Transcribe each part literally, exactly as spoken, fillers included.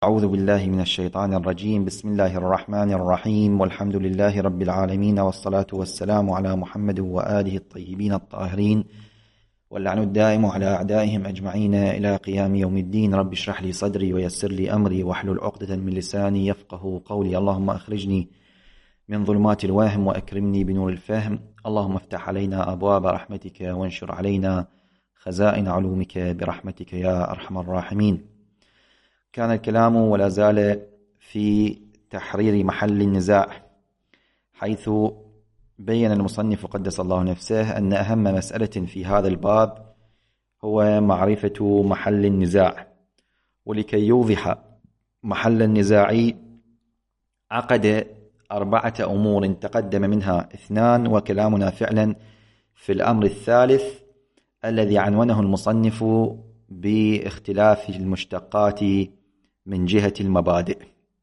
أعوذ بالله من الشيطان الرجيم. بسم الله الرحمن الرحيم، والحمد لله رب العالمين، والصلاة والسلام على محمد وآله الطيبين الطاهرين، واللعن الدائم على أعدائهم أجمعين إلى قيام يوم الدين. رب اشرح لي صدري ويسر لي أمري واحلل عقدة من لساني يفقه قولي. اللهم أخرجني من ظلمات الوهم وأكرمني بنور الفهم. اللهم افتح علينا أبواب رحمتك وانشر علينا خزائن علومك برحمتك يا أرحم الراحمين. كان الكلام ولا زال في تحرير محل النزاع، حيث بين المصنف قدس الله نفسه أن أهم مسألة في هذا الباب هو معرفة محل النزاع. ولكي يوضح محل النزاع عقد أربعة أمور تقدم منها اثنان، وكلامنا فعلا في الأمر الثالث الذي عنونه المصنف باختلاف المشتقات من جهة المبادئ.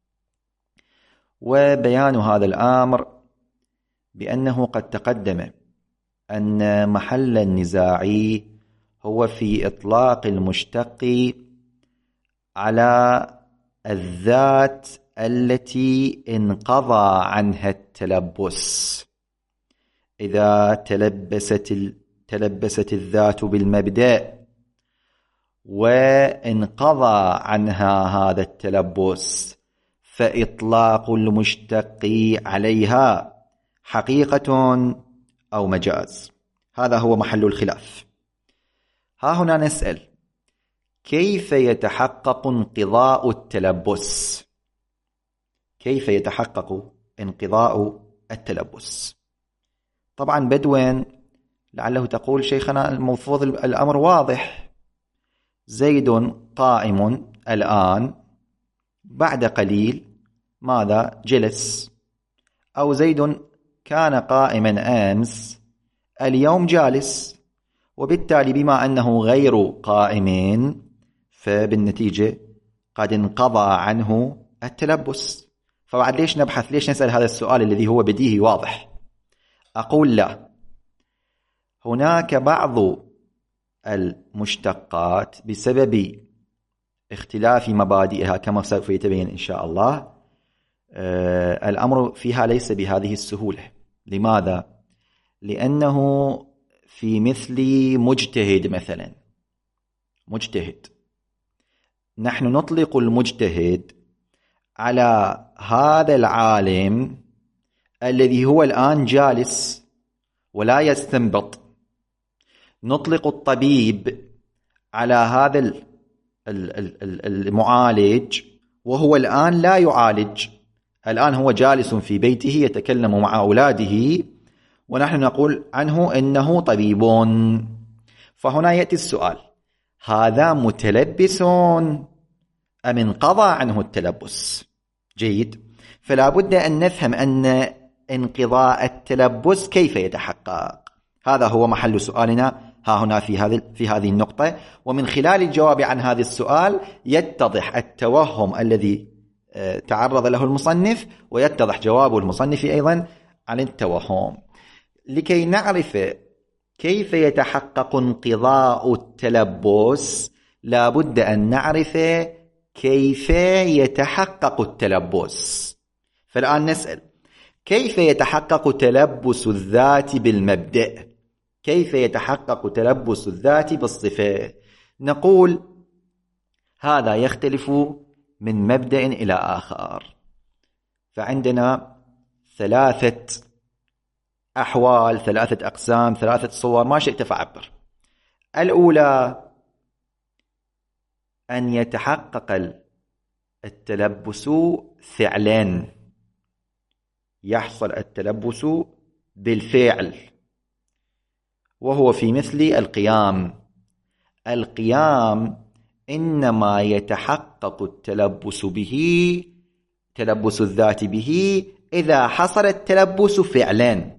وبيان هذا الأمر بأنه قد تقدم أن محل النزاع هو في إطلاق المشتق على الذات التي انقضى عنها التلبس. إذا تلبست تلبست الذات بالمبدأ وانقضى عنها هذا التلبس، فإطلاق المشتق عليها حقيقة أو مجاز. هذا هو محل الخلاف. ها هنا نسأل: كيف يتحقق انقضاء التلبس؟ كيف يتحقق انقضاء التلبس؟ طبعا بدوا لعله تقول شيخنا المفروض الأمر واضح، زيد قائم الآن، بعد قليل ماذا؟ جلس. أو زيد كان قائما أمس، اليوم جالس، وبالتالي بما أنه غير قائم فبالنتيجة قد انقضى عنه التلبس. فبعد ليش نبحث؟ ليش نسأل هذا السؤال الذي هو بديهي واضح؟ أقول لا، هناك بعض المشتقات بسبب اختلاف مبادئها كما سوف يتبين إن شاء الله، آه الأمر فيها ليس بهذه السهولة. لماذا؟ لأنه في مثل مجتهد مثلا، مجتهد نحن نطلق المجتهد على هذا العالم الذي هو الآن جالس ولا يستنبط. نطلق الطبيب على هذا المعالج وهو الآن لا يعالج، الآن هو جالس في بيته يتكلم مع أولاده، ونحن نقول عنه إنه طبيب. فهنا يأتي السؤال: هذا متلبس أم انقضى عنه التلبس؟ جيد. فلا بد أن نفهم أن انقضاء التلبس كيف يتحقق. هذا هو محل سؤالنا ها هنا في هذه في هذه النقطة. ومن خلال الجواب عن هذا السؤال يتضح التوهم الذي تعرض له المصنف، ويتضح جواب المصنف أيضا عن التوهم. لكي نعرف كيف يتحقق انقضاء التلبس لا بد أن نعرف كيف يتحقق التلبس. فالآن نسأل: كيف يتحقق تلبس الذات بالمبدأ؟ كيف يتحقق تلبس الذات بالصفة؟ نقول هذا يختلف من مبدأ إلى آخر. فعندنا ثلاثة أحوال، ثلاثة أقسام، ثلاثة صور، ما شئت فعبر. الأولى أن يتحقق التلبس فعلا، يحصل التلبس بالفعل، وهو في مثل القيام. القيام إنما يتحقق التلبس به، تلبس الذات به، إذا حصل التلبس فعلا.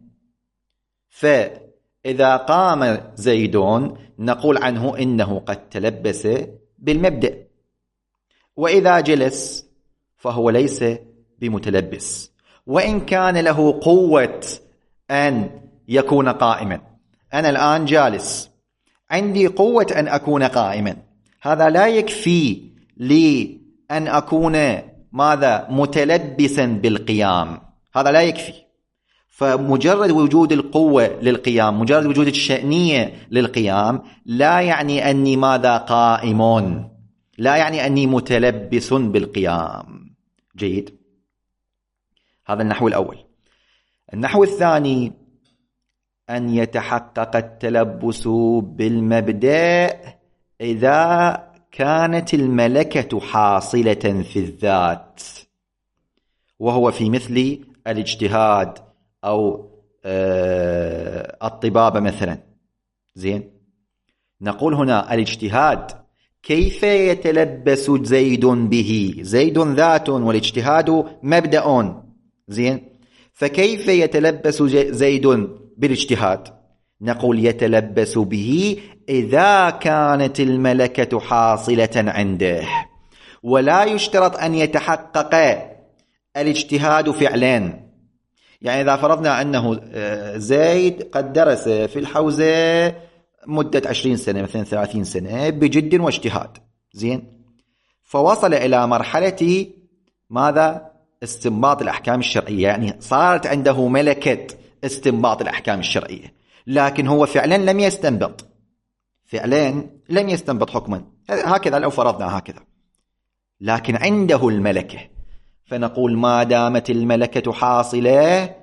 فإذا قام زيد نقول عنه إنه قد تلبس بالمبدأ، وإذا جلس فهو ليس بمتلبس، وإن كان له قوة أن يكون قائما. أنا الآن جالس، عندي قوة أن أكون قائما، هذا لا يكفي لي أن أكون ماذا متلبسا بالقيام، هذا لا يكفي. فمجرد وجود القوة للقيام، مجرد وجود الشأنية للقيام، لا يعني أني ماذا قائم، لا يعني أني متلبس بالقيام. جيد، هذا النحو الأول. النحو الثاني أن يتحقق التلبس بالمبدأ إذا كانت الملكة حاصلة في الذات، وهو في مثل الاجتهاد أو الطبابة مثلا. زين، نقول هنا الاجتهاد كيف يتلبس زيد به؟ زيد ذات والاجتهاد مبدأ. زين، فكيف يتلبس زيد بالاجتهاد؟ نقول يتلبس به إذا كانت الملكة حاصلة عنده، ولا يشترط أن يتحقق الاجتهاد فعلين. يعني إذا فرضنا أنه زيد قد درس في الحوزة مدة عشرين سنة مثلا ثلاثين سنة بجد واجتهاد، زين، فوصل إلى مرحلة ماذا؟ استنباط الأحكام الشرعية، يعني صارت عنده ملكة استنباط الأحكام الشرعية، لكن هو فعلا لم يستنبط، فعلا لم يستنبط حكما، هكذا لو فرضنا هكذا، لكن عنده الملكة. فنقول ما دامت الملكة حاصلة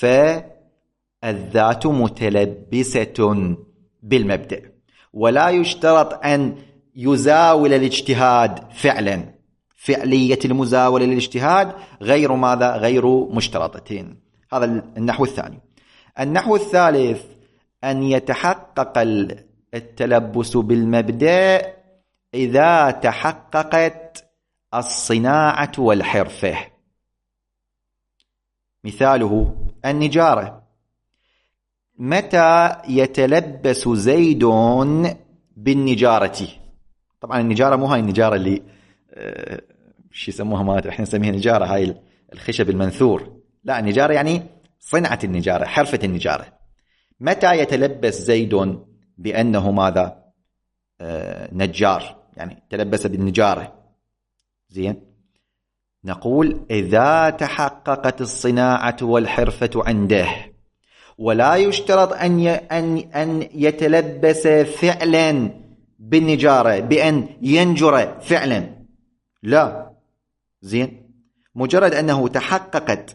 فالذات متلبسة بالمبدأ، ولا يشترط أن يزاول الاجتهاد فعلا، فعلية المزاولة للاجتهاد غير ماذا؟ غير مشترطتين. هذا النحو الثاني. النحو الثالث أن يتحقق التلبس بالمبدأ إذا تحققت الصناعة والحرفة. مثاله النجارة، متى يتلبس زيد بالنجارة؟ طبعا النجارة مو هاي النجارة اللي أه شو يسموها، ما احنا نسميها نجارة هاي الخشب المنثور، لا، النجارة يعني صنعة النجارة، حرفة النجارة. متى يتلبس زيد بأنه ماذا؟ أه نجار، يعني تلبس بالنجارة. زين، نقول إذا تحققت الصناعة والحرفة عنده، ولا يشترط أن أن أن يتلبس فعلا بالنجارة بأن ينجر فعلا، لا. زين، مجرد أنه تحققت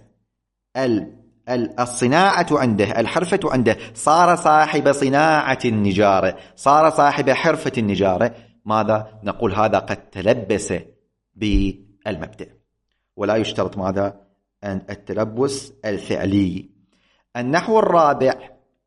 الصناعة عنده، الحرفة عنده، صار صاحب صناعة النجارة، صار صاحب حرفة النجارة، ماذا؟ نقول هذا قد تلبس بالمبدأ، ولا يشترط ماذا؟ أن التلبس الفعلي. النحو الرابع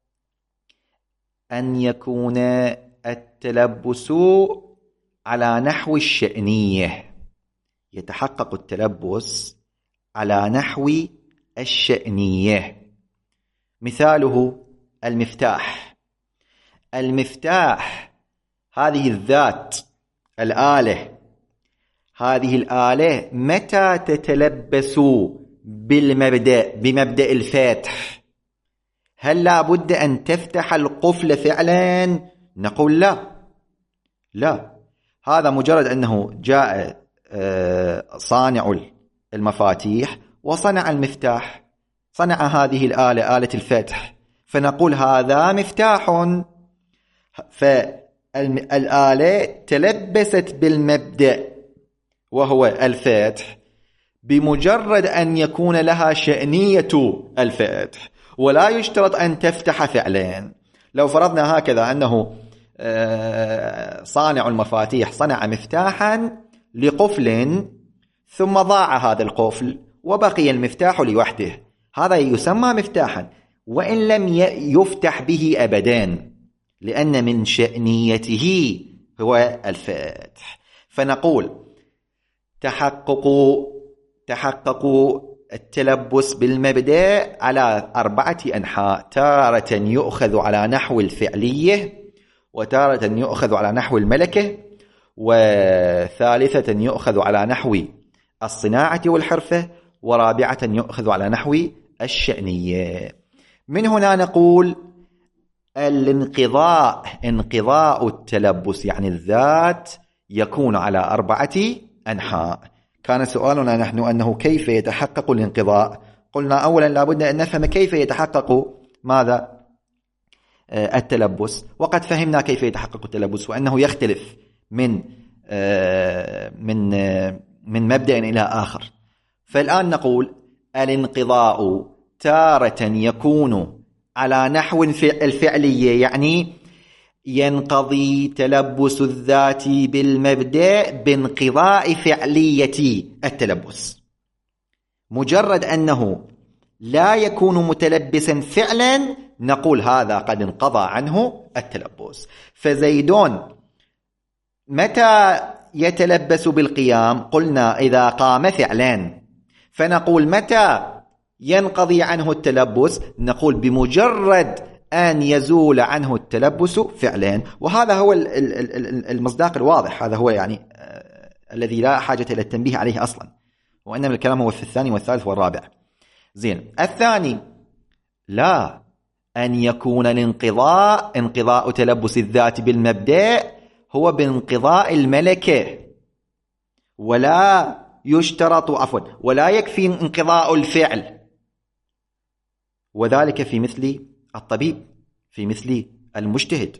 أن يكون التلبس على نحو الشأنية، يتحقق التلبس على نحو الشأنية. مثاله المفتاح. المفتاح هذه الذات، الآلة، هذه الآلة متى تتلبس بالمبدأ، بمبدأ الفتح؟ هل لا بد أن تفتح القفل فعلا؟ نقول لا، لا، هذا مجرد أنه جاء صانع المفاتيح وصنع المفتاح، صنع هذه الآلة، آلة الفتح، فنقول هذا مفتاح، فالآلة تلبست بالمبدأ وهو الفتح بمجرد أن يكون لها شأنية الفتح، ولا يشترط أن تفتح فعلين. لو فرضنا هكذا أنه صانع المفاتيح صنع مفتاحا لقفل ثم ضاع هذا القفل وبقي المفتاح لوحده، هذا يسمى مفتاحا وإن لم يفتح به أبدا، لأن من شأنيته هو الفتح. فنقول تحقق تحقق التلبس بالمبدأ على أربعة أنحاء: تارة يؤخذ على نحو الفعلية، وتارة يؤخذ على نحو الملكة، وثالثة يؤخذ على نحو الصناعة والحرفة، ورابعة يؤخذ على نحو الشأنية. من هنا نقول الانقضاء، انقضاء التلبس يعني الذات يكون على أربعة أنحاء: كان سؤالنا نحن أنه كيف يتحقق الانقضاء. قلنا أولا لابد أن نفهم كيف يتحقق ماذا التلبس، وقد فهمنا كيف يتحقق التلبس وأنه يختلف من من من مبدأ إلى آخر. فالآن نقول الانقضاء تارة يكون على نحو الفعلية، يعني ينقضي تلبس الذات بالمبدأ بانقضاء فعلية التلبس. مجرد أنه لا يكون متلبسا فعلا نقول هذا قد انقضى عنه التلبس. فزيدون متى يتلبس بالقيام؟ قلنا إذا قام فعلا. فنقول متى ينقضي عنه التلبس؟ نقول بمجرد أن يزول عنه التلبس فعلا. وهذا هو المصداق الواضح، هذا هو يعني آه الذي لا حاجة إلى التنبيه عليه أصلا، وإنما الكلام هو في الثاني والثالث والرابع. زين. الثاني لا، أن يكون الانقضاء انقضاء تلبس الذات بالمبدأ هو بانقضاء الملكة، ولا يشترط عفوا ولا يكفي انقضاء الفعل، وذلك في مثل الطبيب، في مثل المجتهد.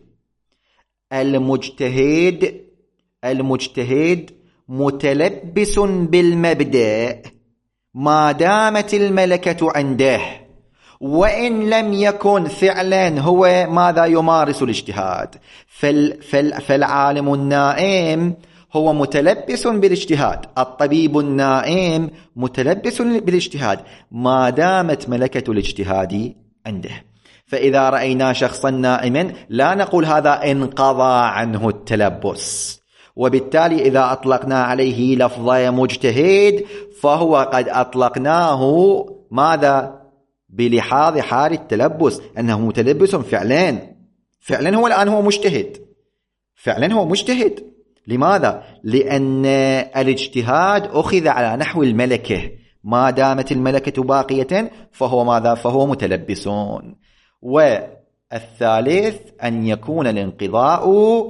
المجتهد المجتهد متلبس بالمبدأ ما دامت الملكة عنده، وإن لم يكن فعلا هو ماذا يمارس الاجتهاد. فال فال فالعالم النائم هو متلبس بالاجتهاد، الطبيب النائم متلبس بالاجتهاد ما دامت ملكة الاجتهاد عنده. فإذا رأينا شخصا نائما لا نقول هذا انقضى عنه التلبس، وبالتالي إذا أطلقنا عليه لفظ مجتهد فهو قد أطلقناه ماذا؟ بلحاظ حال التلبس، أنه متلبس فعلا. فعلا هو الآن هو مجتهد، فعلا هو مجتهد. لماذا؟ لأن الاجتهاد أخذ على نحو الملكة، ما دامت الملكة باقية فهو ماذا؟ فهو متلبسون. والثالث أن يكون الانقضاء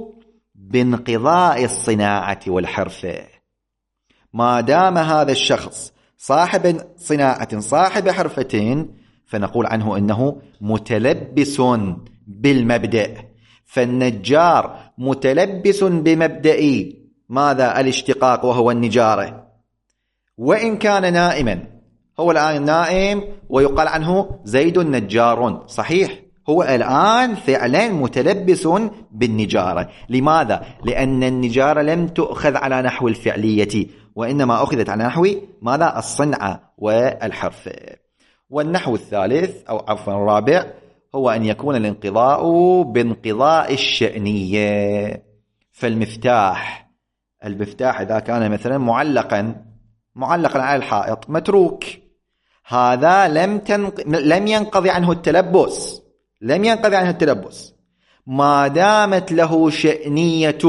بانقضاء الصناعة والحرفة. ما دام هذا الشخص صاحب صناعة صاحب حرفة فنقول عنه إنه متلبس بالمبدأ. فالنجار متلبس بمبدأ ماذا؟ الاشتقاق وهو النجارة، وإن كان نائما. هو الآن نائم ويقال عنه زيد نجار، صحيح، هو الآن فعلا متلبس بالنجارة. لماذا؟ لأن النجارة لم تؤخذ على نحو الفعلية، وإنما أخذت على نحو ماذا؟ الصنعة والحرف. والنحو الثالث أو عفوا الرابع هو أن يكون الانقضاء بانقضاء الشأنية. فالمفتاح المفتاح إذا كان مثلا معلقا معلقا على الحائط متروك، هذا لم تنق... لم ينقضي عنه التلبس، لم ينقضي عنه التلبس ما دامت له شأنية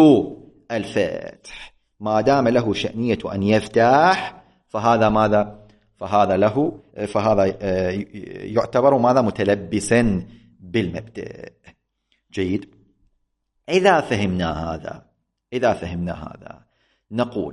الفتح. ما دام له شأنية أن يفتح فهذا ماذا؟ فهذا له فهذا يعتبر ماذا؟ متلبسا بالمبدأ. جيد. إذا فهمنا هذا إذا فهمنا هذا نقول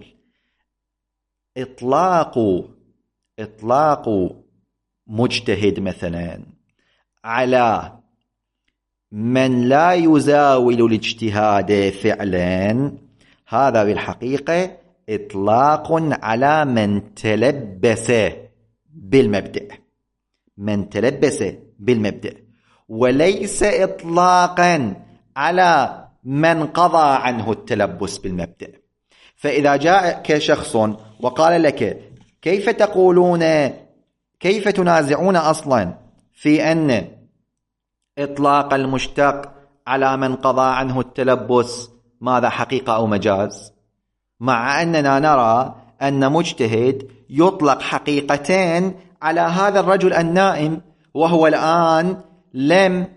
إطلاق إطلاق مجتهد مثلا على من لا يزاول الاجتهاد فعلا، هذا بالحقيقة إطلاق على من تلبس بالمبدأ، من تلبس بالمبدأ، وليس إطلاقا على من قضى عنه التلبس بالمبدأ. فإذا جاءك شخص وقال لك كيف تقولون كيف تنازعون أصلا في أن إطلاق المشتق على من قضى عنه التلبس ماذا؟ حقيقة أو مجاز، مع أننا نرى أن مجتهد يطلق حقيقتين على هذا الرجل النائم، وهو الآن لم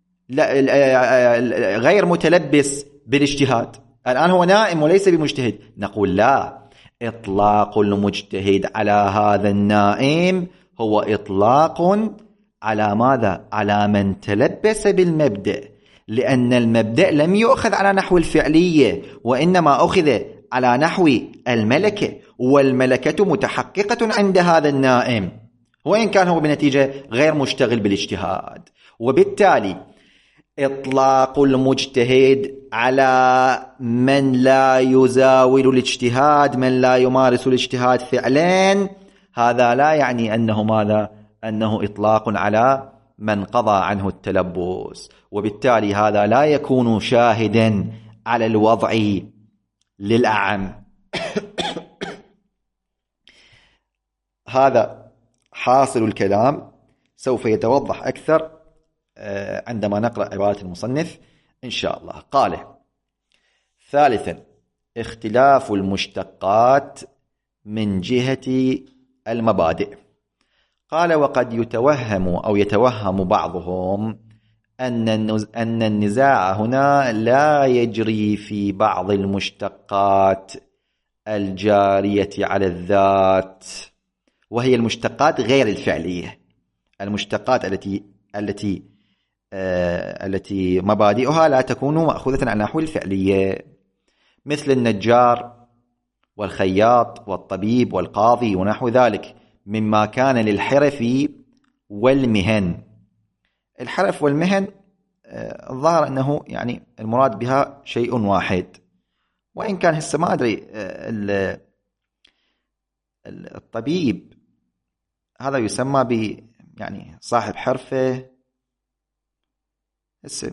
غير متلبس بالاجتهاد، الآن هو نائم وليس بمجتهد. نقول لا، إطلاق المجتهد على هذا النائم هو إطلاق على ماذا؟ على من تلبس بالمبدأ، لأن المبدأ لم يؤخذ على نحو الفعلية، وإنما أخذ على نحو الملكة، والملكة متحققة عند هذا النائم، وإن كان هو بنتيجة غير مشتغل بالاجتهاد. وبالتالي إطلاق المجتهد على من لا يزاول الاجتهاد، من لا يمارس الاجتهاد فعليا، هذا لا يعني أنه ماذا؟ أنه إطلاق على من قضى عنه التلبس، وبالتالي هذا لا يكون شاهدا على الوضع للأعم. هذا حاصل الكلام، سوف يتوضح أكثر عندما نقرأ عبارة المصنف إن شاء الله. قال: ثالثا، اختلاف المشتقات من جهة المبادئ. قال: وقد يتوهم أو يتوهم بعضهم أن النزاع هنا لا يجري في بعض المشتقات الجارية على الذات، وهي المشتقات غير الفعلية، المشتقات التي التي آه التي مبادئها لا تكون مأخوذة عن نحو الفعلية، مثل النجار والخياط والطبيب والقاضي ونحو ذلك مما كان للحرف والمهن. الحرف والمهن آه الظاهر أنه يعني المراد بها شيء واحد، وإن كان هسه ما أدري آه الطبيب هذا يسمى ب يعني صاحب حرفة اسم.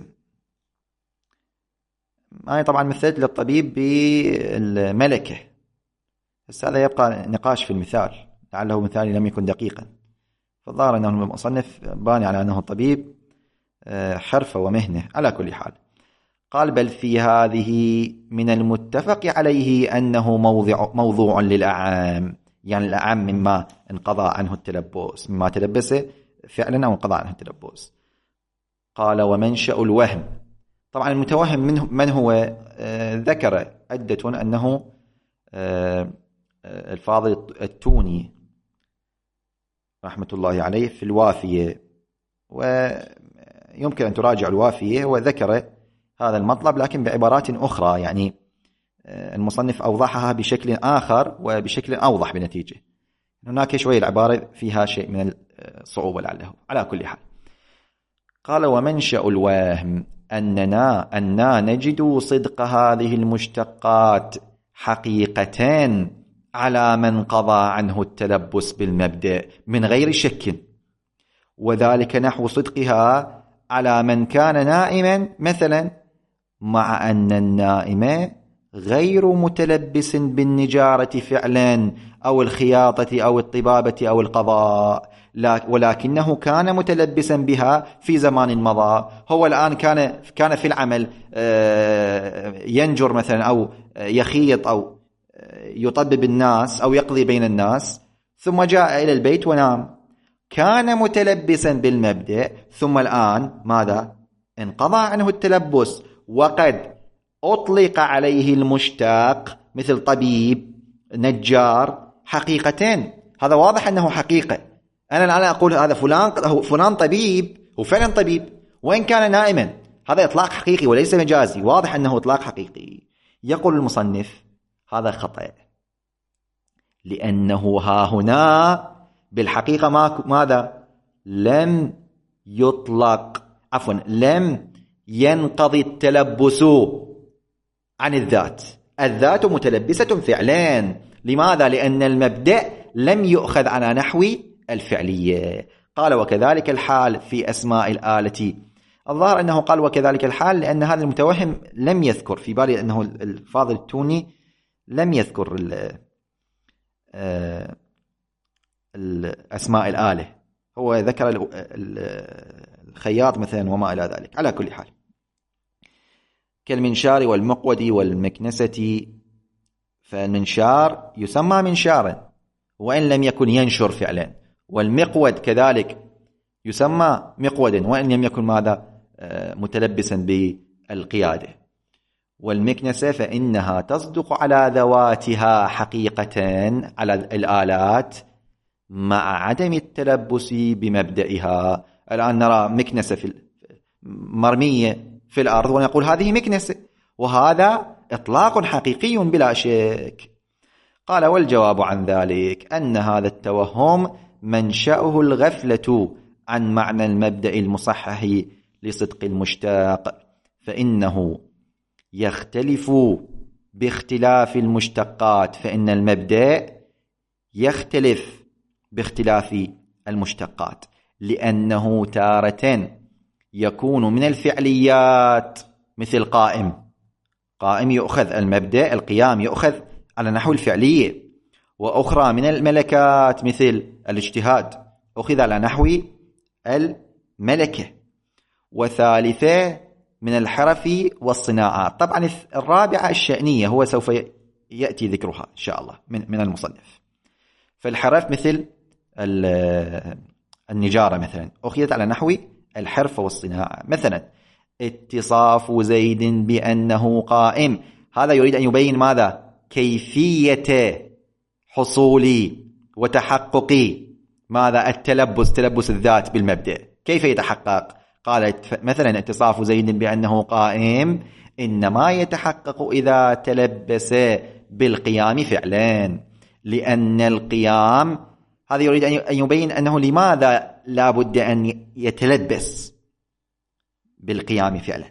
أنا طبعا مثلت للطبيب بالملكة، بس هذا يبقى نقاش في المثال، لعله مثالي لم يكن دقيقا، فالظاهر أنه المصنف باني على أنه الطبيب حرفة ومهنة. على كل حال قال: بل في هذه من المتفق عليه أنه موضع, موضوع للأعام، يعني الأعام مما انقضى عنه التلبس، مما تلبس فعلا أو انقضى عنه التلبس. قال: ومنشأ الوهم. طبعا المتوهم منه من هو؟ آه ذكر عدة أنه آه الفاضل التوني رحمة الله عليه في الوافية، ويمكن أن تراجع الوافية، وذكر هذا المطلب لكن بعبارات أخرى، يعني آه المصنف أوضحها بشكل آخر وبشكل أوضح بنتيجة. هناك شوية العبارة فيها شيء من الصعوبة لعله. على كل حال قال: ومنشأ الوهم أننا, أننا نجد صدق هذه المشتقات حقيقتان على من قضى عنه التلبس بالمبدأ من غير شك، وذلك نحو صدقها على من كان نائما مثلا، مع أن النائم غير متلبس بالنجارة فعلا أو الخياطة أو الطبابة أو القضاء، ولكنه كان متلبسا بها في زمان مضى. هو الآن كان كان في العمل ينجر مثلا أو يخيط أو يطبب الناس أو يقضي بين الناس، ثم جاء إلى البيت ونام، كان متلبسا بالمبدأ، ثم الآن ماذا؟ انقضى عنه التلبس، وقد أطلق عليه المشتق مثل طبيب نجار حقيقتين. هذا واضح أنه حقيقة. أنا الآن أقول هذا فلان فلان طبيب، هو فعلا طبيب وإن كان نائما، هذا إطلاق حقيقي وليس مجازي، واضح أنه إطلاق حقيقي. يقول المصنف: هذا خطأ، لأنه ها هنا بالحقيقة ما ماذا؟ لم يطلق عفوا لم ينقضي التلبس عن الذات، الذات متلبسة فعلان. لماذا؟ لأن المبدأ لم يؤخذ على نحو الفعلية. قال: وكذلك الحال في أسماء الآلة. الظاهر أنه قال وكذلك الحال لأن هذا المتوهم لم يذكر، في بالي أنه الفاضل التوني لم يذكر الأسماء الآلة، هو ذكر الخياط مثلا وما إلى ذلك. على كل حال كالمنشار والمقود والمكنسة، فالمنشار يسمى منشارا وإن لم يكن ينشر فعلا، والمقود كذلك يسمى مقودا وإن لم يكن ماذا؟ متلبسا بالقيادة. والمكنسة فإنها تصدق على ذواتها حقيقة على الآلات مع عدم التلبس بمبدئها. الآن نرى مكنسة في مرمية في الأرض ونقول هذه مكنسة، وهذا إطلاق حقيقي بلا شك. قال والجواب عن ذلك أن هذا التوهم منشأه الغفلة عن معنى المبدأ المصحح لصدق المشتق، فإنه يختلف باختلاف المشتقات، فإن المبدأ يختلف باختلاف المشتقات، لأنه تارة يكون من الفعليات مثل قائم. قائم يؤخذ المبدأ القيام يؤخذ على نحو الفعلية، وأخرى من الملكات مثل الاجتهاد أخذ على نحو الملكة، وثالثة من الحرف والصناعات. طبعا الرابعة الشأنية هو سوف يأتي ذكرها إن شاء الله من من المصنف. فالحرف مثل النجارة مثلا أخذت على نحو الحرف والصناعة. مثلا اتصاف زيد بأنه قائم، هذا يريد أن يبين ماذا؟ كيفية حصول وتحقق ماذا؟ التلبس، تلبس الذات بالمبدأ، كيف يتحقق؟ قالت مثلا اتصاف زيد بأنه قائم إنما يتحقق إذا تلبس بالقيام فعلان، لأن القيام هذا يريد أن يبين أنه لماذا لا بد أن يتلبس بالقيام فعلا.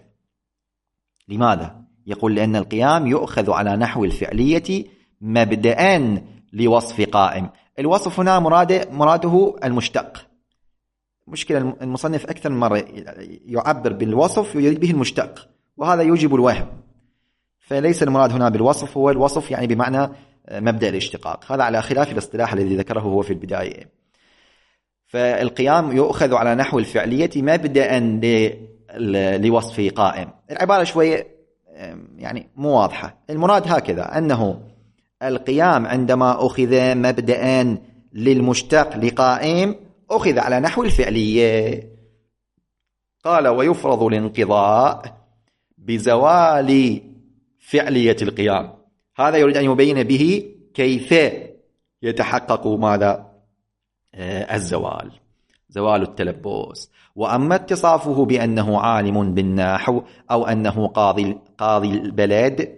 لماذا؟ يقول لأن القيام يؤخذ على نحو الفعلية مبدأ لوصف قائم. الوصف هنا مراده, مراده المشتق. مشكلة المصنف أكثر من مرة يعبر بالوصف ويريد به المشتق، وهذا يوجب الوهم، فليس المراد هنا بالوصف هو الوصف يعني بمعنى مبدأ الاشتقاق، هذا على خلاف الاصطلاح الذي ذكره هو في البداية. فالقيام يؤخذ على نحو الفعلية مبدأ لوصف قائم. العبارة شوية يعني مو واضحة. المراد هكذا أنه القيام عندما أخذ مبدأ للمشتق لقائم أخذ على نحو الفعلية. قال ويفرض الانقضاء بزوال فعلية القيام، هذا يريد أن يبين به كيف يتحقق ماذا؟ آه الزوال، زوال التلبس. وأما اتصافه بأنه عالم بالنحو أو أنه قاضي, قاضي البلد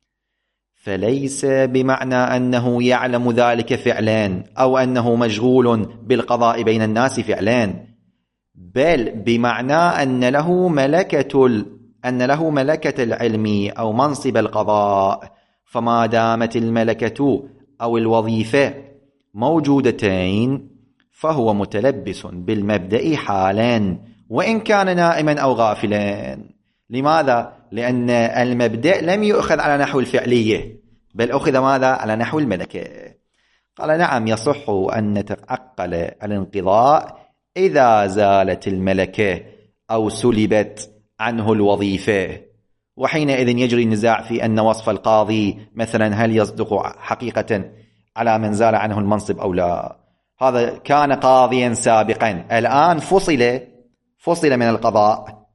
فليس بمعنى أنه يعلم ذلك فعلان أو أنه مشغول بالقضاء بين الناس فعلان، بل بمعنى أن له ملكة أن له ملكة العلم أو منصب القضاء، فما دامت الملكة أو الوظيفة موجودتين فهو متلبس بالمبدأ حالا وإن كان نائما أو غافلا. لماذا؟ لأن المبدأ لم يؤخذ على نحو الفعلية بل أخذ ماذا؟ على نحو الملكة. قال نعم يصح أن نتعقل الانقضاء إذا زالت الملكة أو سلبت عنه الوظيفة، وحينئذ يجري النزاع في أن وصف القاضي مثلا هل يصدق حقيقة على من زال عنه المنصب أو لا. هذا كان قاضيا سابقا، الآن فصل فصل من القضاء،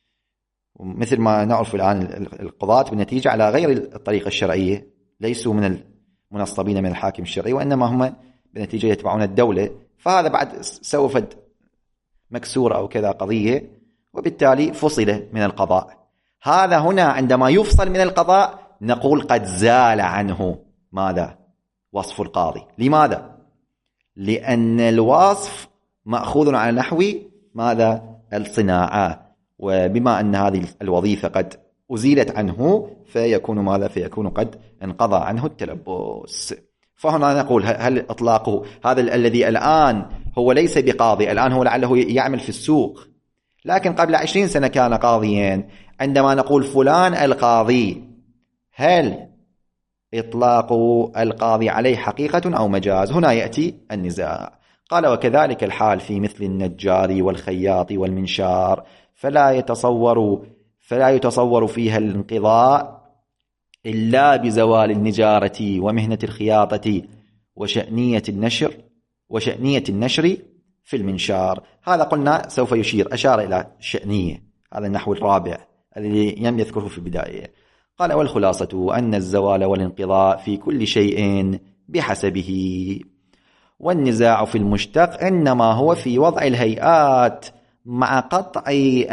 مثل ما نعرف الآن القضاة بالنتيجة على غير الطريقة الشرعية، ليسوا من المنصبين من الحاكم الشرعي وإنما هم بالنتيجة يتبعون الدولة، فهذا بعد سوف مكسورة أو كذا قضية، وبالتالي فصل من القضاء. هذا هنا عندما يفصل من القضاء نقول قد زال عنه ماذا؟ وصف القاضي. لماذا؟ لأن الوصف مأخوذ على نحو ماذا؟ الصناعة، وبما أن هذه الوظيفة قد أزيلت عنه فيكون ماذا؟ فيكون قد انقضى عنه التلبس. فهنا نقول هل إطلاقه هذا الذي الآن هو ليس بقاضي، الآن هو لعله يعمل في السوق، لكن قبل عشرين سنة كان قاضيا. عندما نقول فلان القاضي هل إطلاق القاضي عليه حقيقة أو مجاز؟ هنا يأتي النزاع. قال وكذلك الحال في مثل النجار والخياط والمنشار، فلا يتصور فلا يتصور فيها الانقضاء إلا بزوال النجارة ومهنة الخياطة وشأنية النشر وشأنية النشر في المنشار. هذا قلنا سوف يشير، أشار إلى الشأنية، هذا النحو الرابع الذي لم يذكره في البداية. قال والخلاصة أن الزوال والانقضاء في كل شيء بحسبه، والنزاع في المشتق إنما هو في وضع الهيئات مع قطع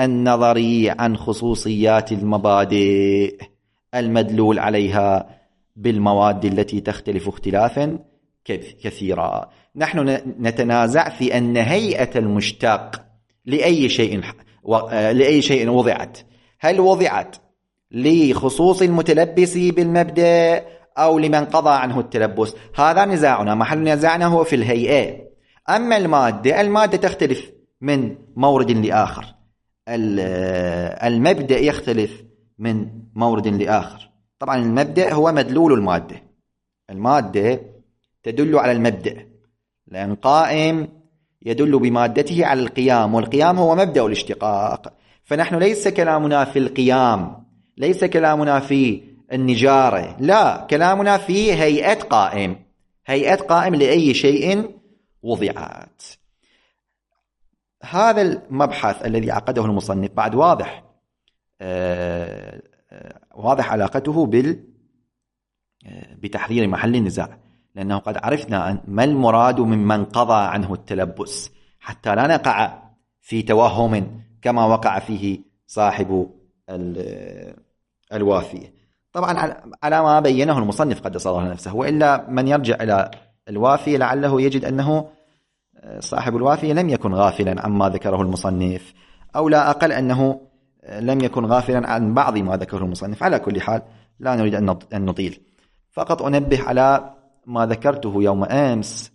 النظر عن خصوصيات المبادئ المدلول عليها بالمواد التي تختلف اختلافا كثيرا. نحن نتنازع في أن هيئة المشتق لأي شيء لأي شيء وضعت، هل وضعت لخصوص المتلبس بالمبدأ أو لمن قضى عنه التلبس؟ هذا نزاعنا، محل نزاعنا هو في الهيئة. أما المادة، المادة تختلف من مورد لآخر، المبدأ يختلف من مورد لآخر. طبعا المبدأ هو مدلول المادة، المادة تدل على المبدأ، لأن قائم يدل بمادته على القيام، والقيام هو مبدأ الاشتقاق. فنحن ليس كلامنا في القيام، ليس كلامنا في النجارة، لا، كلامنا في هيئة قائم، هيئة قائم لأي شيء وضعت. هذا المبحث الذي عقده المصنف بعد واضح آه واضح علاقته بال بتحرير محل النزاع، لأنه قد عرفنا ما المراد ممن قضى عنه التلبس، حتى لا نقع في توهم كما وقع فيه صاحب الوافية. طبعا على ما بينه المصنف قدس الله نفسه، وإلا من يرجع إلى الوافية لعله يجد أنه صاحب الوافية لم يكن غافلا عما ذكره المصنف، أو لا أقل أنه لم يكن غافلا عن بعض ما ذكره المصنف. على كل حال لا نريد أن نطيل، فقط أنبه على ما ذكرته يوم أمس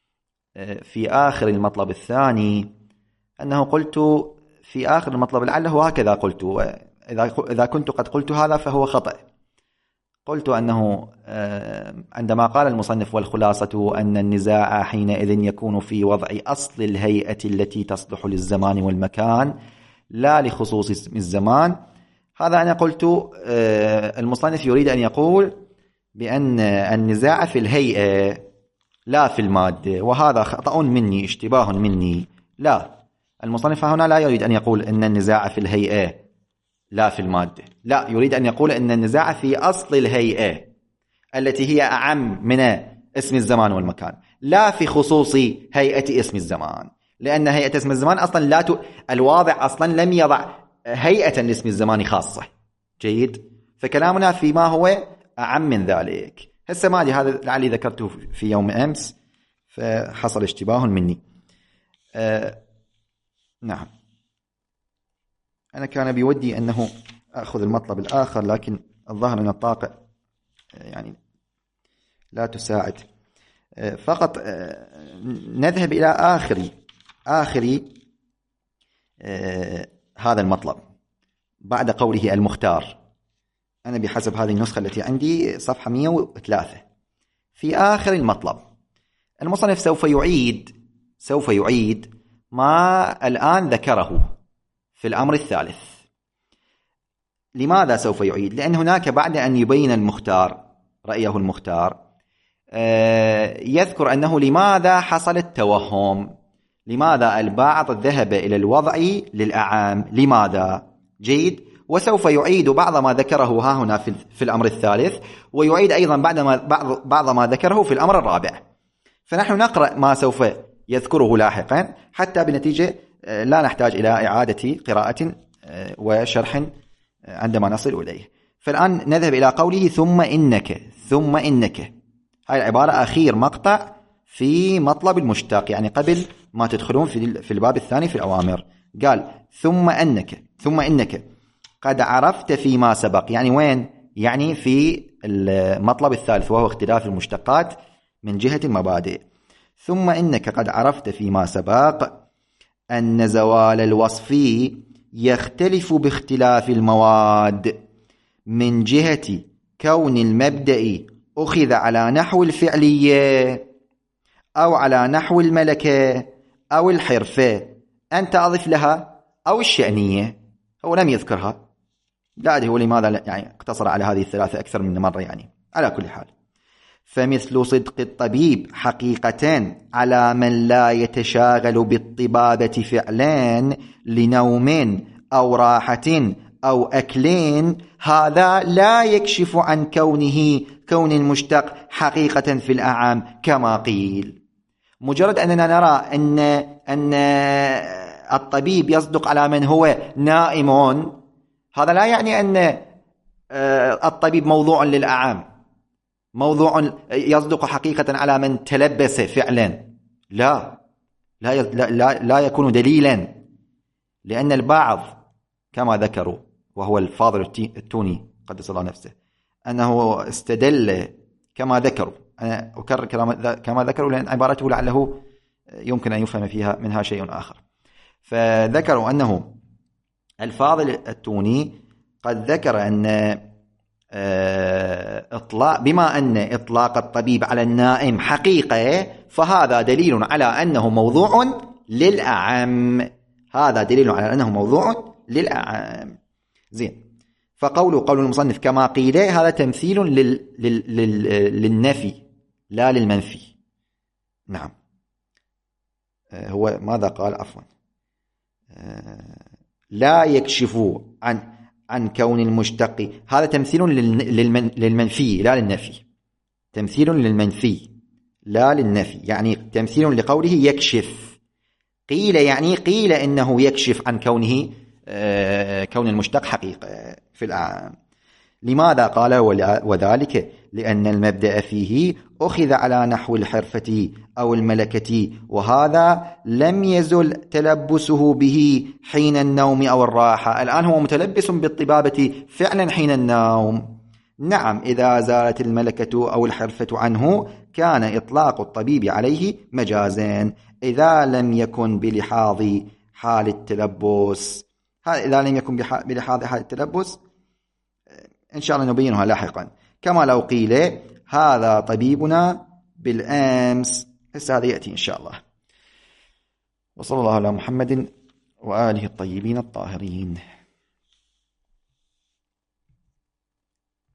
في آخر المطلب الثاني، أنه قلت في آخر المطلب لعله هكذا قلت، إذا كنت قد قلت هذا فهو خطأ. قلت أنه عندما قال المصنف والخلاصة أن النزاع حينئذ يكون في وضع أصل الهيئة التي تصلح للزمان والمكان لا لخصوص اسم الزمان، هذا أنا قلت المصنف يريد أن يقول بأن النزاع في الهيئة لا في المادة، وهذا خطأ مني، اشتباه مني. لا، المصنف هنا لا يريد أن يقول أن النزاع في الهيئة لا في المادة، لا، يريد أن يقول أن النزاع في أصل الهيئة التي هي أعم من اسم الزمان والمكان، لا في خصوص هيئة اسم الزمان، لأن هيئة اسم الزمان أصلا لا ت... الواضع أصلا لم يضع هيئة لاسم الزمان خاصة. جيد، فكلامنا فيما هو أعم من ذلك. هسه ما أدري، هذا لعلي ذكرته في يوم أمس فحصل اشتباه مني. أه... نعم، أنا كان بودي أنه أخذ المطلب الآخر، لكن الظاهر أن الطاقة يعني لا تساعد. فقط نذهب إلى آخر آخر هذا المطلب بعد قوله المختار. أنا بحسب هذه النسخة التي عندي صفحة مئة وثلاثة. في آخر المطلب المصنف سوف يعيد سوف يعيد ما الآن ذكره في الأمر الثالث. لماذا سوف يعيد؟ لأن هناك بعد أن يبين المختار رأيه المختار يذكر أنه لماذا حصل التوهم، لماذا البعض ذهب إلى الوضع للأعام، لماذا؟ جيد، وسوف يعيد بعض ما ذكره ها هنا في الأمر الثالث، ويعيد أيضا بعد ما بعض بعض ما ذكره في الأمر الرابع. فنحن نقرأ ما سوف يذكره لاحقا حتى بنتيجة لا نحتاج إلى إعادة قراءة وشرح عندما نصل إليه. فالآن نذهب إلى قوله ثم إنك. ثم إنك هاي العبارة أخير مقطع في مطلب المشتق، يعني قبل ما تدخلون في في الباب الثاني في الأوامر. قال ثم أنك ثم إنك قد عرفت فيما سبق، يعني وين؟ يعني في المطلب الثالث وهو اختلاف المشتقات من جهة المبادئ. ثم إنك قد عرفت فيما سبق أن زوال الوصف يختلف باختلاف المواد من جهة كون المبدأ أخذ على نحو الفعلية أو على نحو الملكة أو الحرفة، أنت أضف لها أو الشأنية. هو لم يذكرها، لا أدري هو لماذا يعني اقتصر على هذه الثلاثة أكثر من مرة. يعني على كل حال، فمثل صدق الطبيب حقيقة على من لا يتشاغل بالطبابة فعلان لنوم أو راحة أو أكلين، هذا لا يكشف عن كونه كون المشتق حقيقة في الأعام كما قيل. مجرد أننا نرى أن أن الطبيب يصدق على من هو نائم، هذا لا يعني أن الطبيب موضوع للأعام. موضوع يصدق حقيقة على من تلبس فعلا؟ لا لا لا لا يكون دليلا، لأن البعض كما ذكروا، وهو الفاضل التوني قدس الله نفسه، أنه استدل كما ذكروا، أنا أكرر كما ذكروا لأن عبارته لعله يمكن أن يفهم فيها منها شيء آخر. فذكروا أنه الفاضل التوني قد ذكر أن إطلاق بما أن إطلاق الطبيب على النائم حقيقة، فهذا دليل على أنه موضوع للأعم. هذا دليل على أنه موضوع للأعم. زين. فقول قول المصنف كما قيل هذا تمثيل لل... لل... لل... للنفي لا للمنفي. نعم. هو ماذا قال؟ عفوا، لا يكشف عن عن كون المشتق. هذا تمثيل للمن... للمنفي لا للنفي. تمثيل للمنفي لا للنفي، يعني تمثيل لقوله يكشف. قيل يعني قيل إنه يكشف عن كونه آه كون المشتق حقيقة في الأعام. لماذا قال وذلك؟ لأن المبدأ فيه أخذ على نحو الحرفة أو الملكة، وهذا لم يزل تلبسه به حين النوم أو الراحة. الآن هو متلبس بالطبابة فعلا حين النوم. نعم، إذا زالت الملكة أو الحرفة عنه كان إطلاق الطبيب عليه مجازا، إذا لم يكن بلحاظ حال التلبس. إذا لم يكن بلحاظ حال التلبس إن شاء الله نبينها لاحقا، كما لو قيل هذا طبيبنا بالأمس. بس هذا يأتي إن شاء الله. وصلى الله على محمد وآله الطيبين الطاهرين.